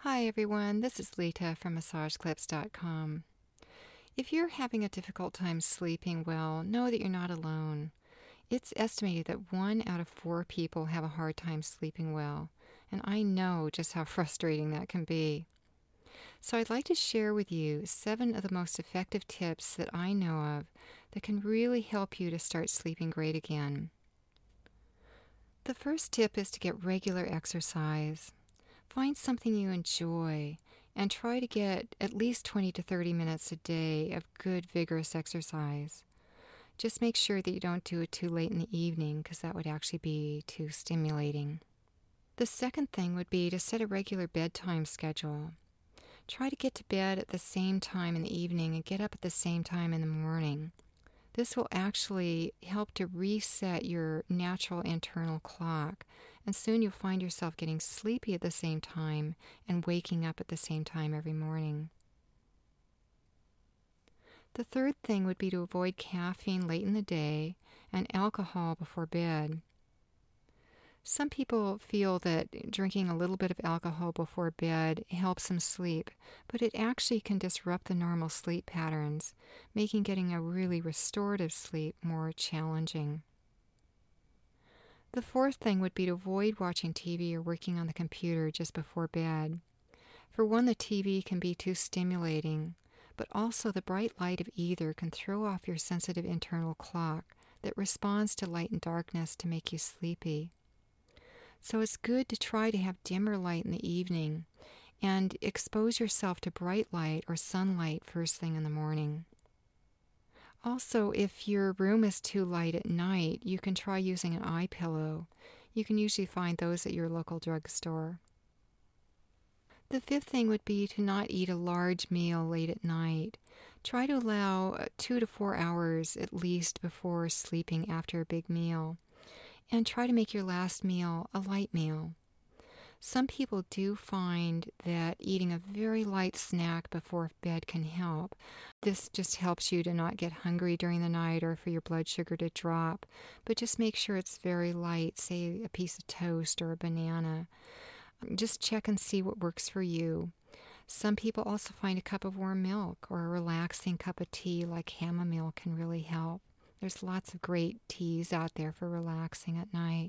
Hi everyone, this is Lita from MassageClips.com. If you're having a difficult time sleeping well, know that you're not alone. It's estimated that 1 out of 4 people have a hard time sleeping well, and I know just how frustrating that can be. So I'd like to share with you 7 of the most effective tips that I know of that can really help you to start sleeping great again. The first tip is to get regular exercise. Find something you enjoy and try to get at least 20 to 30 minutes a day of good, vigorous exercise. Just make sure that you don't do it too late in the evening because that would actually be too stimulating. The second thing would be to set a regular bedtime schedule. Try to get to bed at the same time in the evening and get up at the same time in the morning. This will actually help to reset your natural internal clock, and soon you'll find yourself getting sleepy at the same time and waking up at the same time every morning. The third thing would be to avoid caffeine late in the day and alcohol before bed. Some people feel that drinking a little bit of alcohol before bed helps them sleep, but it actually can disrupt the normal sleep patterns, making getting a really restorative sleep more challenging. The fourth thing would be to avoid watching TV or working on the computer just before bed. For one, the TV can be too stimulating, but also the bright light of either can throw off your sensitive internal clock that responds to light and darkness to make you sleepy. So it's good to try to have dimmer light in the evening and expose yourself to bright light or sunlight first thing in the morning. Also, if your room is too light at night, you can try using an eye pillow. You can usually find those at your local drugstore. The fifth thing would be to not eat a large meal late at night. Try to allow 2 to 4 hours at least before sleeping after a big meal. And try to make your last meal a light meal. Some people do find that eating a very light snack before bed can help. This just helps you to not get hungry during the night or for your blood sugar to drop. But just make sure it's very light, say a piece of toast or a banana. Just check and see what works for you. Some people also find a cup of warm milk or a relaxing cup of tea like chamomile can really help. There's lots of great teas out there for relaxing at night.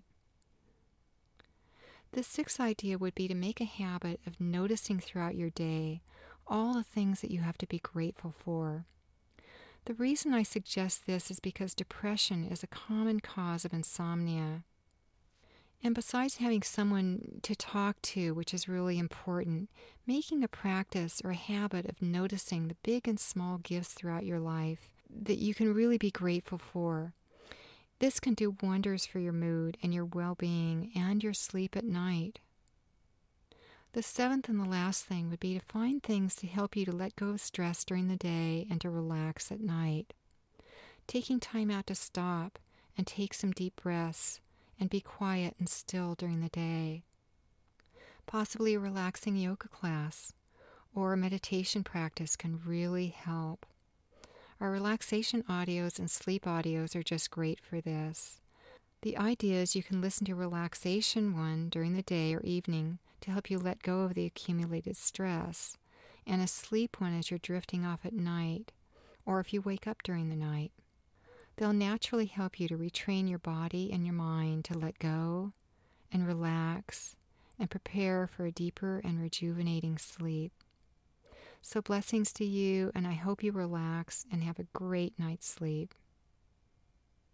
The sixth idea would be to make a habit of noticing throughout your day all the things that you have to be grateful for. The reason I suggest this is because depression is a common cause of insomnia. And besides having someone to talk to, which is really important, making a practice or a habit of noticing the big and small gifts throughout your life that you can really be grateful for. This can do wonders for your mood and your well-being and your sleep at night. The seventh and the last thing would be to find things to help you to let go of stress during the day and to relax at night. Taking time out to stop and take some deep breaths and be quiet and still during the day. Possibly a relaxing yoga class or a meditation practice can really help. Our relaxation audios and sleep audios are just great for this. The idea is you can listen to a relaxation one during the day or evening to help you let go of the accumulated stress, and a sleep one as you're drifting off at night, or if you wake up during the night. They'll naturally help you to retrain your body and your mind to let go and relax and prepare for a deeper and rejuvenating sleep. So blessings to you, and I hope you relax and have a great night's sleep.